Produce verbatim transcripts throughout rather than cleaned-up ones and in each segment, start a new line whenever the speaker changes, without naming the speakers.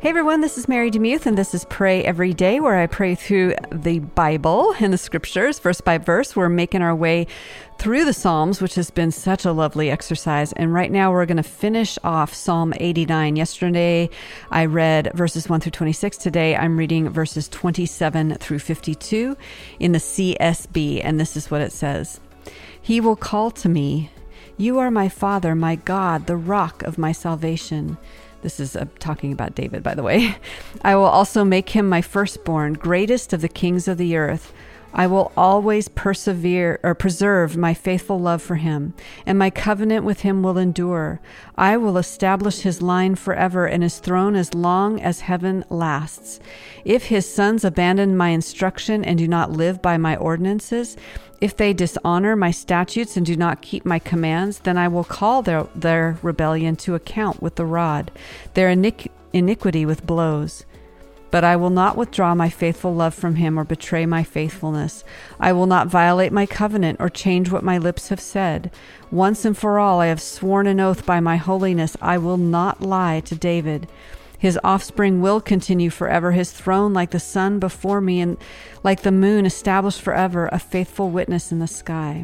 Hey everyone, this is Mary DeMuth, and this is Pray Every Day, where I pray through the Bible and the scriptures, verse by verse. We're making our way through the Psalms, which has been such a lovely exercise. And right now we're going to finish off Psalm eighty-nine. Yesterday I read verses one through twenty-six. Today I'm reading verses twenty-seven through fifty-two in the C S B, and this is what it says. He will call to me, "You are my Father, my God, the rock of my salvation." This is uh, talking about David, by the way. I will also make him my firstborn, greatest of the kings of the earth. I will always persevere or preserve my faithful love for him, and my covenant with him will endure. I will establish his line forever and his throne as long as heaven lasts. If his sons abandon my instruction and do not live by my ordinances, if they dishonor my statutes and do not keep my commands, then I will call their, their rebellion to account with the rod, their iniqu- iniquity with blows. But I will not withdraw my faithful love from him or betray my faithfulness. I will not violate my covenant or change what my lips have said. Once and for all I have sworn an oath by my holiness. I will not lie to David. His offspring will continue forever, his throne like the sun before me, and like the moon established forever, a faithful witness in the sky.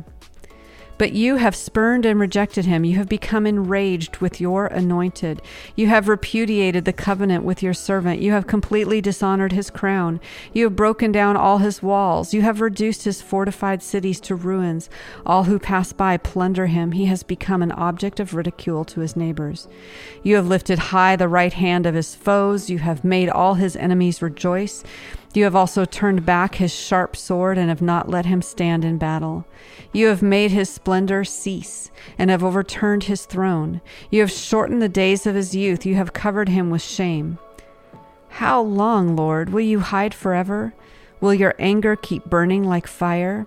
But you have spurned and rejected him. You have become enraged with your anointed. You have repudiated the covenant with your servant. You have completely dishonored his crown. You have broken down all his walls. You have reduced his fortified cities to ruins. All who pass by plunder him. He has become an object of ridicule to his neighbors. You have lifted high the right hand of his foes. You have made all his enemies rejoice. You have also turned back his sharp sword and have not let him stand in battle. You have made his splendor cease and have overturned his throne. You have shortened the days of his youth. You have covered him with shame. How long, Lord, will you hide forever? Will your anger keep burning like fire?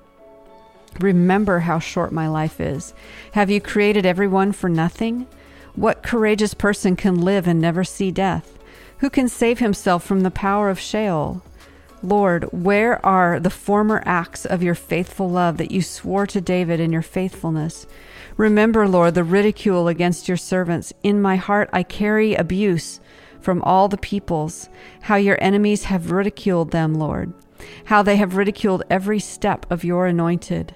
Remember how short my life is. Have you created everyone for nothing? What courageous person can live and never see death? Who can save himself from the power of Sheol? Lord, where are the former acts of your faithful love that you swore to David in your faithfulness? Remember, Lord, the ridicule against your servants. In my heart I carry abuse from all the peoples, how your enemies have ridiculed them, Lord, how they have ridiculed every step of your anointed.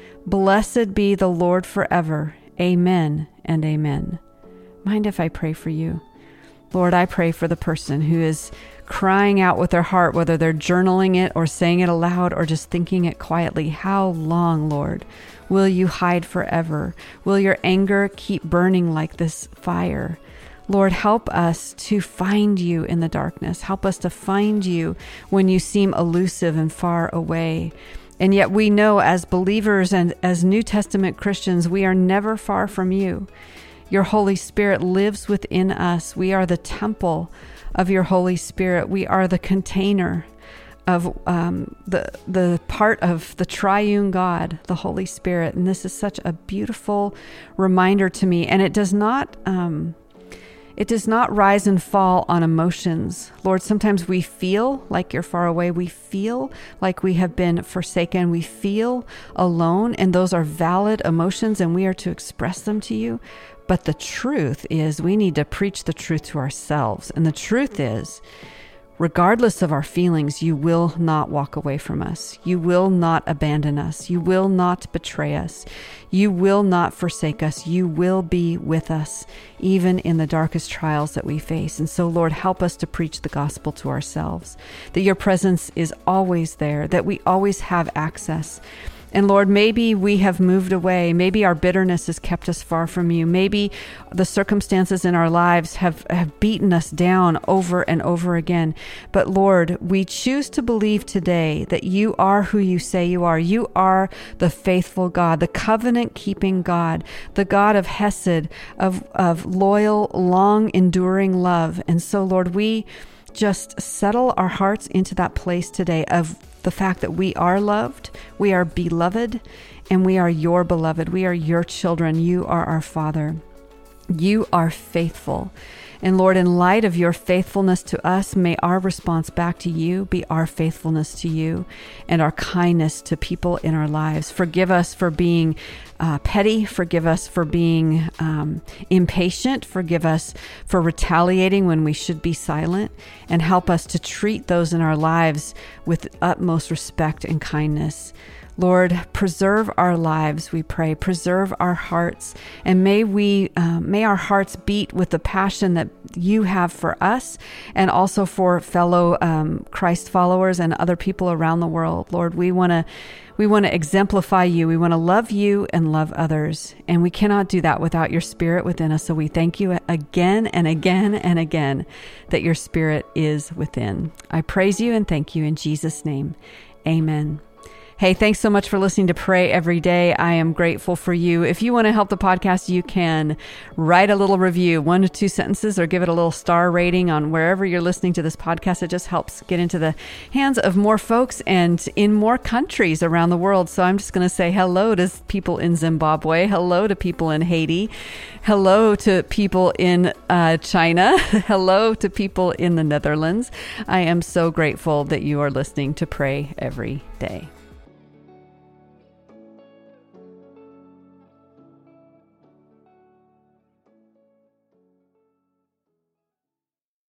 Blessed be the Lord forever. Amen and amen. Mind if I pray for you? Lord, I pray for the person who is crying out with their heart, whether they're journaling it or saying it aloud or just thinking it quietly. How long, Lord, will you hide forever? Will your anger keep burning like this fire? Lord, help us to find you in the darkness. Help us to find you when you seem elusive and far away. And yet we know as believers and as New Testament Christians, we are never far from you. Your Holy Spirit lives within us. We are the temple of your Holy Spirit. We are the container of um, the the part of the triune God, the Holy Spirit. And this is such a beautiful reminder to me. And it does not um, it does not rise and fall on emotions. Lord, sometimes we feel like you're far away. We feel like we have been forsaken. We feel alone, and those are valid emotions, and we are to express them to you. But the truth is we need to preach the truth to ourselves. And the truth is, regardless of our feelings, you will not walk away from us. You will not abandon us. You will not betray us. You will not forsake us. You will be with us, even in the darkest trials that we face. And so, Lord, help us to preach the gospel to ourselves, that your presence is always there, that we always have access. And Lord, maybe we have moved away. Maybe our bitterness has kept us far from you. Maybe the circumstances in our lives have, have beaten us down over and over again. But Lord, we choose to believe today that you are who you say you are. You are the faithful God, the covenant-keeping God, the God of Hesed, of, of loyal, long-enduring love. And so, Lord, we just settle our hearts into that place today of the fact that we are loved, we are beloved, and we are your beloved. We are your children. You are our Father. You are faithful. And Lord, in light of your faithfulness to us, may our response back to you be our faithfulness to you and our kindness to people in our lives. Forgive us for being uh, petty. Forgive us for being um, impatient. Forgive us for retaliating when we should be silent. And help us to treat those in our lives with utmost respect and kindness. Lord, preserve our lives, we pray. Preserve our hearts, and may we, um, may our hearts beat with the passion that you have for us, and also for fellow um, Christ followers and other people around the world. Lord, we want to, we want to exemplify you. We want to love you and love others, and we cannot do that without your Spirit within us. So we thank you again and again and again that your Spirit is within. I praise you and thank you in Jesus' name. Amen. Hey, thanks so much for listening to Pray Every Day. I am grateful for you. If you want to help the podcast, you can write a little review, one to two sentences, or give it a little star rating on wherever you're listening to this podcast. It just helps get into the hands of more folks and in more countries around the world. So I'm just going to say hello to people in Zimbabwe, hello to people in Haiti, hello to people in uh, China, hello to people in the Netherlands. I am so grateful that you are listening to Pray Every Day.